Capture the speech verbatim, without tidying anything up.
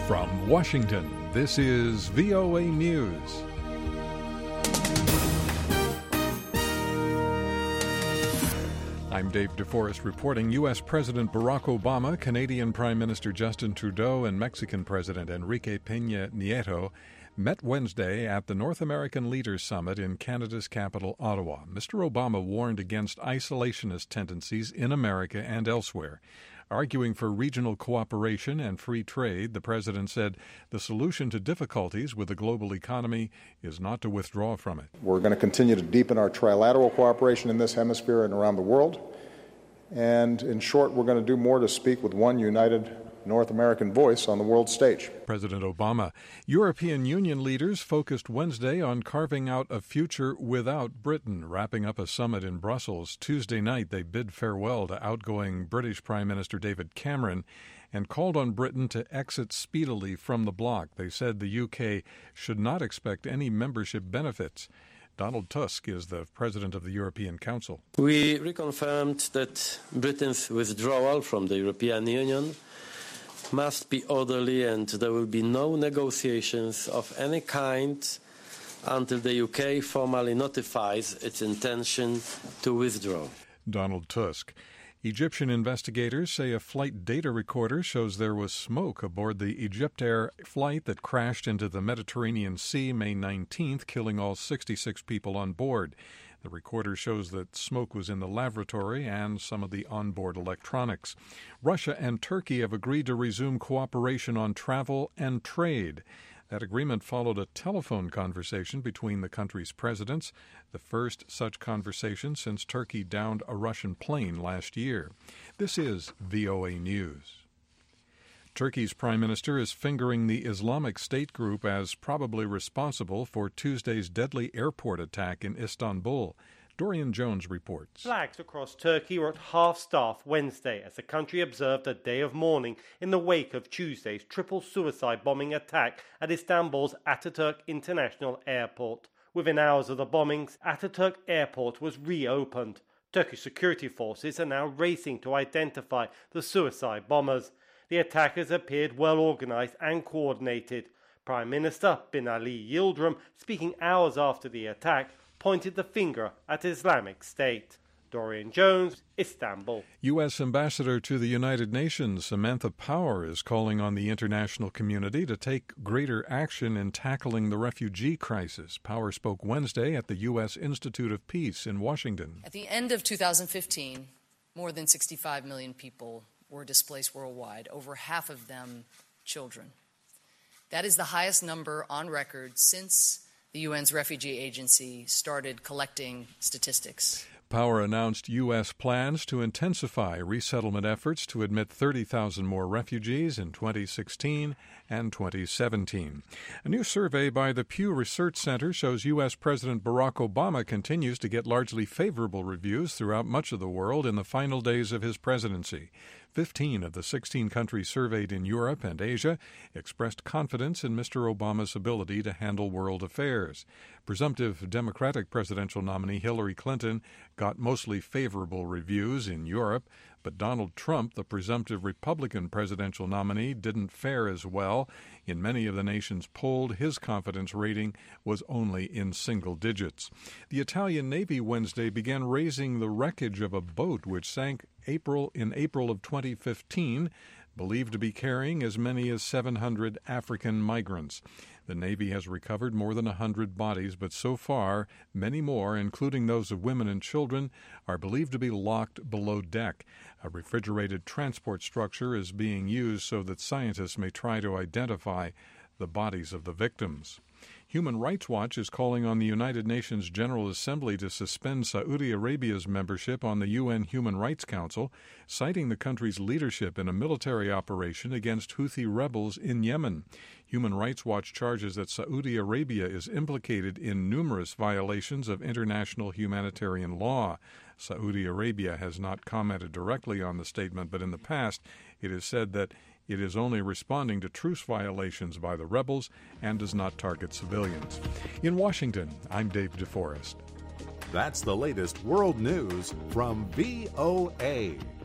From Washington, this is V O A News. I'm Dave DeForest reporting. U S. President Barack Obama, Canadian Prime Minister Justin Trudeau, and Mexican President Enrique Peña Nieto met Wednesday at the North American Leaders Summit in Canada's capital, Ottawa. Mister Obama warned against isolationist tendencies in America and elsewhere. Arguing for regional cooperation and free trade, the president said the solution to difficulties with the global economy is not to withdraw from it. We're going to continue to deepen our trilateral cooperation in this hemisphere and around the world. And in short, we're going to do more to speak with one united North American voice on the world stage. President Obama. European Union leaders focused Wednesday on carving out a future without Britain. Wrapping up a summit in Brussels Tuesday night, they bid farewell to outgoing British Prime Minister David Cameron and called on Britain to exit speedily from the bloc. They said the U K should not expect any membership benefits. Donald Tusk is the president of the European Council. We reconfirmed that Britain's withdrawal from the European Union must be orderly, and there will be no negotiations of any kind until the U K formally notifies its intention to withdraw. Donald Tusk. Egyptian investigators say a flight data recorder shows there was smoke aboard the Egyptair flight that crashed into the Mediterranean Sea May nineteenth, killing all sixty-six people on board. The recorder shows that smoke was in the lavatory and some of the onboard electronics. Russia and Turkey have agreed to resume cooperation on travel and trade. That agreement followed a telephone conversation between the countries' presidents, the first such conversation since Turkey downed a Russian plane last year. This is V O A News. Turkey's prime minister is fingering the Islamic State group as probably responsible for Tuesday's deadly airport attack in Istanbul. Dorian Jones reports. Flags across Turkey were at half-staff Wednesday as the country observed a day of mourning in the wake of Tuesday's triple suicide bombing attack at Istanbul's Ataturk International Airport. Within hours of the bombings, Ataturk Airport was reopened. Turkish security forces are now racing to identify the suicide bombers. The attackers appeared well organized and coordinated. Prime Minister Binali Yildirim, speaking hours after the attack, pointed the finger at Islamic State. Dorian Jones, Istanbul. U S. Ambassador to the United Nations Samantha Power is calling on the international community to take greater action in tackling the refugee crisis. Power spoke Wednesday at the U S. Institute of Peace in Washington. At the end of two thousand fifteen, more than sixty-five million people were displaced worldwide, over half of them children. That is the highest number on record since the U N's refugee agency started collecting statistics. Power announced U S plans to intensify resettlement efforts to admit thirty thousand more refugees in twenty sixteen and twenty seventeen. A new survey by the Pew Research Center shows U S. President Barack Obama continues to get largely favorable reviews throughout much of the world in the final days of his presidency. Fifteen of the sixteen countries surveyed in Europe and Asia expressed confidence in Mister Obama's ability to handle world affairs. Presumptive Democratic presidential nominee Hillary Clinton got mostly favorable reviews in Europe, but Donald Trump, the presumptive Republican presidential nominee, didn't fare as well. In many of the nations polled, his confidence rating was only in single digits. The Italian Navy Wednesday began raising the wreckage of a boat which sank April in April of twenty fifteen, believed to be carrying as many as seven hundred African migrants. The Navy has recovered more than one hundred bodies, but so far, many more, including those of women and children, are believed to be locked below deck. A refrigerated transport structure is being used so that scientists may try to identify the bodies of the victims. Human Rights Watch is calling on the United Nations General Assembly to suspend Saudi Arabia's membership on the U N Human Rights Council, citing the country's leadership in a military operation against Houthi rebels in Yemen. Human Rights Watch charges that Saudi Arabia is implicated in numerous violations of international humanitarian law. Saudi Arabia has not commented directly on the statement, but in the past it is said that it is only responding to truce violations by the rebels and does not target civilians. In Washington, I'm Dave DeForest. That's the latest world news from V O A.